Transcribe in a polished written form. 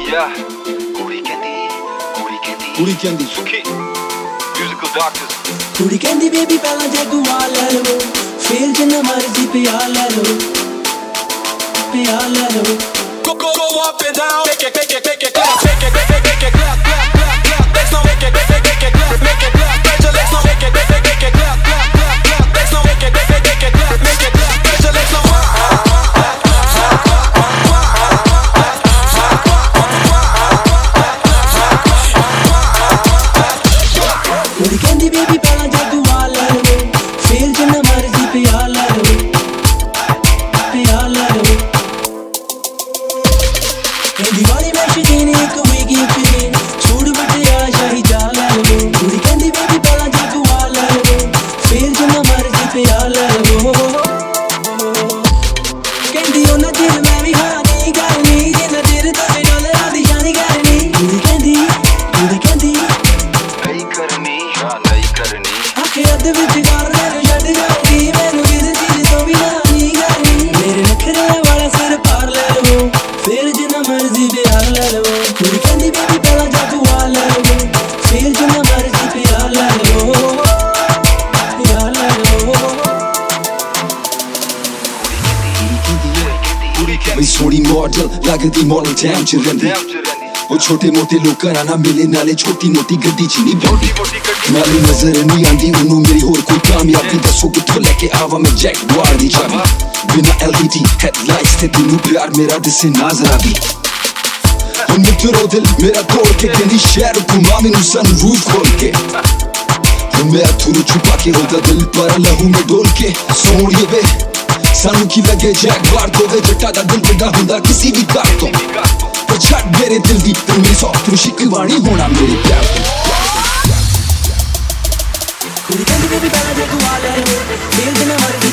Yeah, कुड़ी कहंदी सुखी musical doctors कुड़ी कहंदी बेबी पहला जगुआ ले लो फिर जिन्ना मर्जी पिया ले लो go up and down make it clap make it clap clap clap clap let's not make it clap make it clap spread your legs now make it clap clap clap let's not make it clap make it clap spread your legs now कुड़ी कहंदी baby पहला Jaguar ले लो फिर जिन्ना मर्जी पिया ले लो दीवानी में शकीन एक वीगी फिर छोड़ बटे आशा ही जा ले लो कुड़ी कहंदी बेबी पहला जगुआ ले लो फिर जिन्ना मर्जी पिया ले लो कहंदी ओ ना दिल मैं भी हाँ नहीं करनी जिन्ना दिल तो से डोले आदि जानी करनी कुड़ी कहंदी नहीं करनी आखे अद विच कर ले छड़ जाऊंगी मैनू किसी चीज तो भी ना नहीं करनी मेरे नखरे वाला सिर पार ले लो फिर जिन्ना मर्जी पिया ले लो कुड़ी कहंदी बेबी पहला जगुआ ले लो फिर जिन्ना मर्जी पिया ले लो मैं सोनी मॉडल लगती मॉडल टैम च रहिंदी वो छोटे मोटे लोकां ना मिले नाले छोटी मोटी गड्डी च नहीं बैठी नाले नजर नहीं आंदी उन्हों मेरी होर कोई कामयाबी दसो कित्थों लेके आवा मैं जैगुआर दी चाबी बिना LED हेडलाइट्स ते तेनू प्यार मेरा दिसे नजर आवी हम मित्रो दिल मेरा तोड़ के कहंदी शहर घुमा मैनू सनरूफ खोल के मैं थोड़ा छुपा के होता दिल पर लहू में डोल के सोनिए वे सानू की लगे जैगुआर तो वे जट्टा दा दिल बड़ा हुंदा किसी भी कार तो पर छड़ मेरे दिल दी तू मेरी सॉफ्ट शिकवानी होना मेरे प्यार कुड़ी कहंदी बेबी पहला जगुआ ले लो फिर जिन्ना मर्जी